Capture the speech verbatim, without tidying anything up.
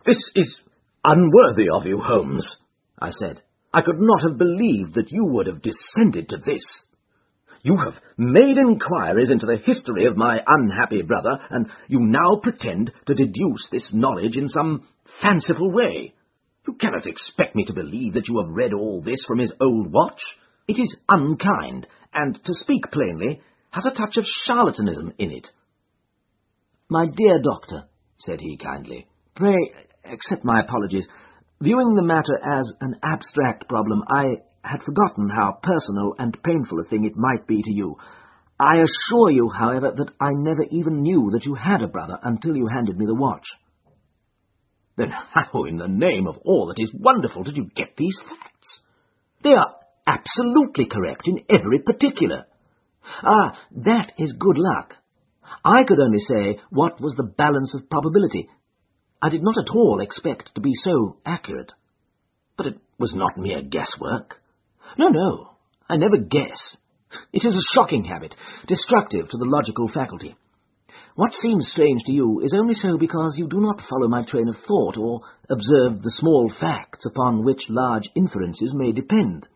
"This is unworthy of you, Holmes," I said. "I could not have believed that you would have descended to this. You have made inquiries into the history of my unhappy brother, and you now pretend to deduce this knowledge in some fanciful way. You cannot expect me to believe that you have read all this from his old watch. It is unkind, and, to speak plainly, has a touch of charlatanism in it." "My dear doctor," said he kindly, "pray accept my apologies. Viewing the matter as an abstract problem, I had forgotten how personal and painful a thing it might be to you. I assure you, however, that I never even knew that you had a brother until you handed me the watch." "Then how in the name of all that is wonderful did you get these facts?" "They are absolutely correct in every particular." "Ah, that is good luck. I could only say what was the balance of probability. I did not at all expect to be so accurate." "But it was not mere guesswork." "No, no, I never guess. It is a shocking habit, destructive to the logical faculty. What seems strange to you is only so because you do not follow my train of thought or observe the small facts upon which large inferences may depend.